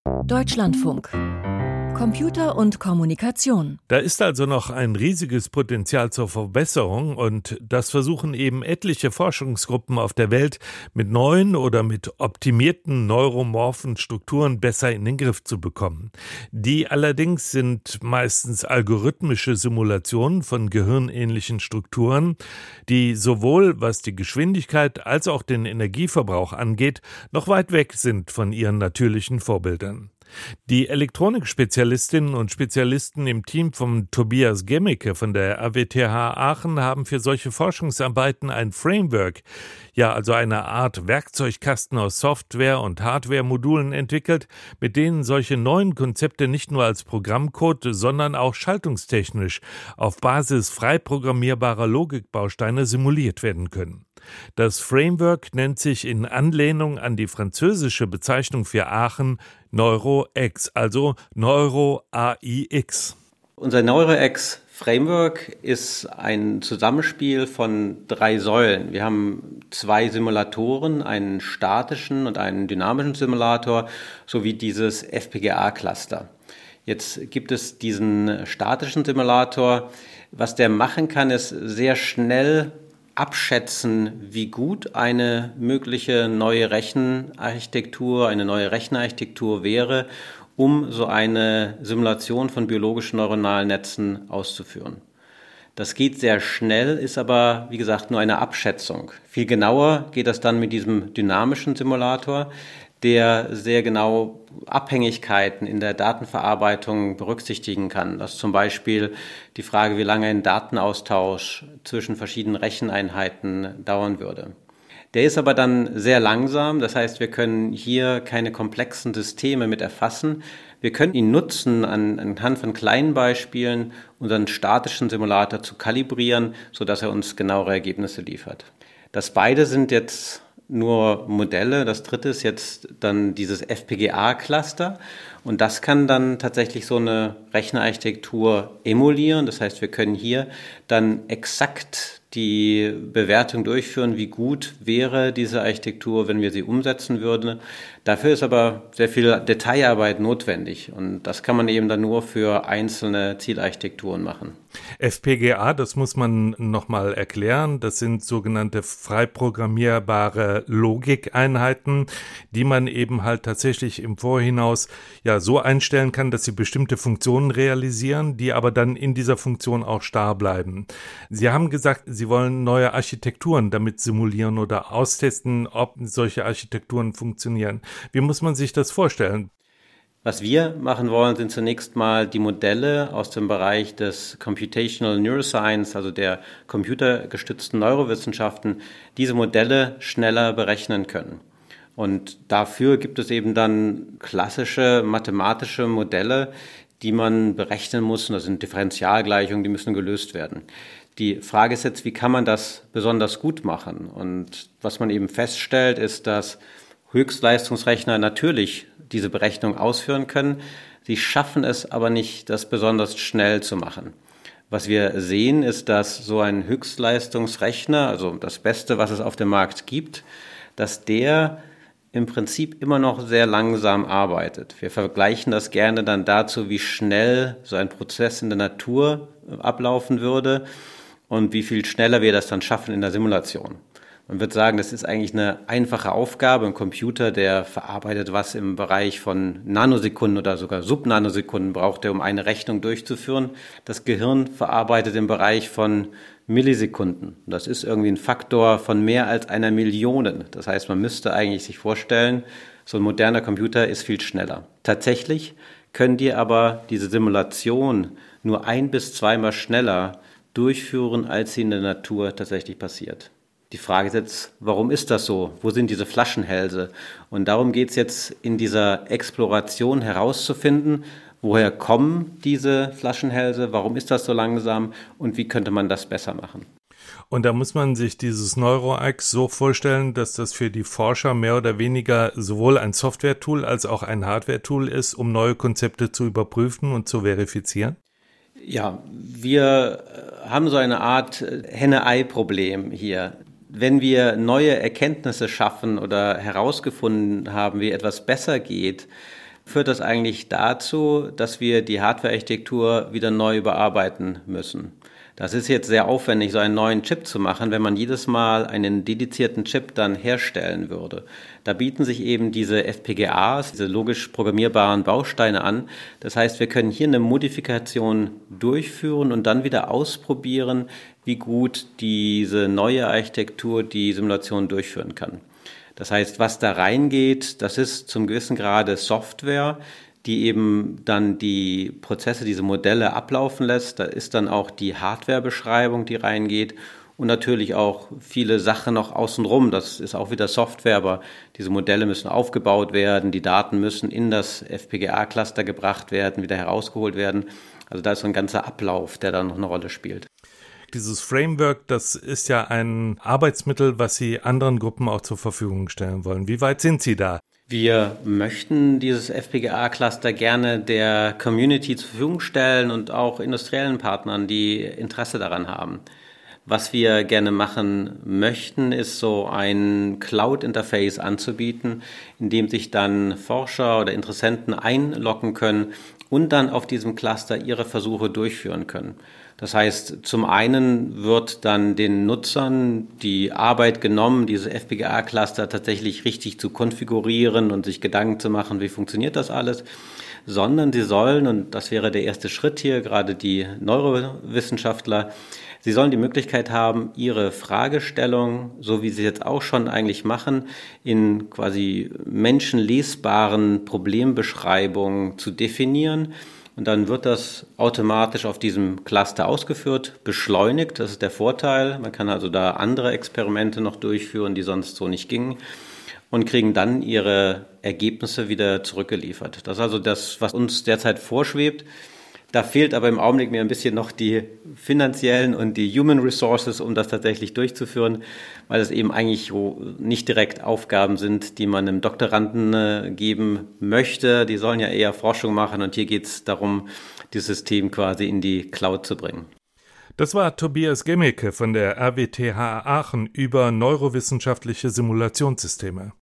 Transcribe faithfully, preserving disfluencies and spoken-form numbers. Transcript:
Deutschlandfunk. Computer und Kommunikation. Da ist also noch ein riesiges Potenzial zur Verbesserung und das versuchen eben etliche Forschungsgruppen auf der Welt mit neuen oder mit optimierten neuromorphen Strukturen besser in den Griff zu bekommen. Die allerdings sind meistens algorithmische Simulationen von gehirnähnlichen Strukturen, die sowohl was die Geschwindigkeit als auch den Energieverbrauch angeht, noch weit weg sind von ihren natürlichen Vorbildern. Die Elektronikspezialistinnen und Spezialisten im Team von Tobias Gemmicke von der R W T H Aachen haben für solche Forschungsarbeiten ein Framework, ja also eine Art Werkzeugkasten aus Software- und Hardware-Modulen entwickelt, mit denen solche neuen Konzepte nicht nur als Programmcode, sondern auch schaltungstechnisch auf Basis frei programmierbarer Logikbausteine simuliert werden können. Das Framework nennt sich in Anlehnung an die französische Bezeichnung für Aachen NeuroX, also Neuro-A I X. Unser NeuroX-Framework ist ein Zusammenspiel von drei Säulen. Wir haben zwei Simulatoren, einen statischen und einen dynamischen Simulator, sowie dieses F P G A-Cluster. Jetzt gibt es diesen statischen Simulator. Was der machen kann, ist sehr schnell abschätzen, wie gut eine mögliche neue Rechenarchitektur, eine neue Rechenarchitektur wäre, um so eine Simulation von biologischen neuronalen Netzen auszuführen. Das geht sehr schnell, ist aber, wie gesagt, nur eine Abschätzung. Viel genauer geht das dann mit diesem dynamischen Simulator, der sehr genau Abhängigkeiten in der Datenverarbeitung berücksichtigen kann. Das ist zum Beispiel die Frage, wie lange ein Datenaustausch zwischen verschiedenen Recheneinheiten dauern würde. Der ist aber dann sehr langsam, das heißt, wir können hier keine komplexen Systeme mit erfassen. Wir können ihn nutzen, an, anhand von kleinen Beispielen unseren statischen Simulator zu kalibrieren, sodass er uns genauere Ergebnisse liefert. Das beide sind jetzt nur Modelle. Das dritte ist jetzt dann dieses F P G A-Cluster und das kann dann tatsächlich so eine Rechnerarchitektur emulieren. Das heißt, wir können hier dann exakt die Bewertung durchführen, wie gut wäre diese Architektur, wenn wir sie umsetzen würden. Dafür ist aber sehr viel Detailarbeit notwendig und das kann man eben dann nur für einzelne Zielarchitekturen machen. F P G A, das muss man nochmal erklären, das sind sogenannte frei programmierbare Logikeinheiten, die man eben halt tatsächlich im Vorhinaus ja so einstellen kann, dass sie bestimmte Funktionen realisieren, die aber dann in dieser Funktion auch starr bleiben. Sie haben gesagt, Sie wollen neue Architekturen damit simulieren oder austesten, ob solche Architekturen funktionieren. Wie muss man sich das vorstellen? Was wir machen wollen, sind zunächst mal die Modelle aus dem Bereich des Computational Neuroscience, also der computergestützten Neurowissenschaften, diese Modelle schneller berechnen können. Und dafür gibt es eben dann klassische mathematische Modelle, die man berechnen muss. Und das sind Differentialgleichungen, die müssen gelöst werden. Die Frage ist jetzt, wie kann man das besonders gut machen? Und was man eben feststellt, ist, dass Höchstleistungsrechner natürlich diese Berechnung ausführen können. Sie schaffen es aber nicht, das besonders schnell zu machen. Was wir sehen, ist, dass so ein Höchstleistungsrechner, also das Beste, was es auf dem Markt gibt, dass der im Prinzip immer noch sehr langsam arbeitet. Wir vergleichen das gerne dann dazu, wie schnell so ein Prozess in der Natur ablaufen würde und wie viel schneller wir das dann schaffen in der Simulation. Man wird sagen, das ist eigentlich eine einfache Aufgabe. Ein Computer, der verarbeitet was im Bereich von Nanosekunden oder sogar Subnanosekunden braucht er, um eine Rechnung durchzuführen. Das Gehirn verarbeitet im Bereich von Millisekunden. Das ist irgendwie ein Faktor von mehr als einer Million. Das heißt, man müsste eigentlich sich vorstellen, so ein moderner Computer ist viel schneller. Tatsächlich können die aber diese Simulation nur ein- bis zweimal schneller durchführen, als sie in der Natur tatsächlich passiert. Die Frage ist jetzt, warum ist das so? Wo sind diese Flaschenhälse? Und darum geht es jetzt in dieser Exploration herauszufinden, woher kommen diese Flaschenhälse, warum ist das so langsam und wie könnte man das besser machen? Und da muss man sich dieses NeuroX so vorstellen, dass das für die Forscher mehr oder weniger sowohl ein Software-Tool als auch ein Hardware-Tool ist, um neue Konzepte zu überprüfen und zu verifizieren? Ja, wir haben so eine Art Henne-Ei-Problem hier. Wenn wir neue Erkenntnisse schaffen oder herausgefunden haben, wie etwas besser geht, führt das eigentlich dazu, dass wir die Hardware-Architektur wieder neu überarbeiten müssen. Das ist jetzt sehr aufwendig, so einen neuen Chip zu machen, wenn man jedes Mal einen dedizierten Chip dann herstellen würde. Da bieten sich eben diese F P G As, diese logisch programmierbaren Bausteine an. Das heißt, wir können hier eine Modifikation durchführen und dann wieder ausprobieren, wie gut diese neue Architektur die Simulation durchführen kann. Das heißt, was da reingeht, das ist zum gewissen Grade Software, die eben dann die Prozesse, diese Modelle ablaufen lässt. Da ist dann auch die Hardwarebeschreibung, die reingeht und natürlich auch viele Sachen noch außenrum. Das ist auch wieder Software, aber diese Modelle müssen aufgebaut werden, die Daten müssen in das F P G A-Cluster gebracht werden, wieder herausgeholt werden. Also da ist so ein ganzer Ablauf, der dann noch eine Rolle spielt. Dieses Framework, das ist ja ein Arbeitsmittel, was Sie anderen Gruppen auch zur Verfügung stellen wollen. Wie weit sind Sie da? Wir möchten dieses F P G A-Cluster gerne der Community zur Verfügung stellen und auch industriellen Partnern, die Interesse daran haben. Was wir gerne machen möchten, ist so ein Cloud-Interface anzubieten, in dem sich dann Forscher oder Interessenten einloggen können und dann auf diesem Cluster ihre Versuche durchführen können. Das heißt, zum einen wird dann den Nutzern die Arbeit genommen, diese F P G A-Cluster tatsächlich richtig zu konfigurieren und sich Gedanken zu machen, wie funktioniert das alles, sondern sie sollen, und das wäre der erste Schritt hier, gerade die Neurowissenschaftler, sie sollen die Möglichkeit haben, ihre Fragestellung, so wie sie jetzt auch schon eigentlich machen, in quasi menschenlesbaren Problembeschreibungen zu definieren. Und dann wird das automatisch auf diesem Cluster ausgeführt, beschleunigt. Das ist der Vorteil. Man kann also da andere Experimente noch durchführen, die sonst so nicht gingen, und kriegen dann ihre Ergebnisse wieder zurückgeliefert. Das ist also das, was uns derzeit vorschwebt. Da fehlt aber im Augenblick mir ein bisschen noch die finanziellen und die Human Resources, um das tatsächlich durchzuführen, weil es eben eigentlich nicht direkt Aufgaben sind, die man einem Doktoranden geben möchte. Die sollen ja eher Forschung machen und hier geht es darum, das System quasi in die Cloud zu bringen. Das war Tobias Gemmeke von der R W T H Aachen über neurowissenschaftliche Simulationssysteme.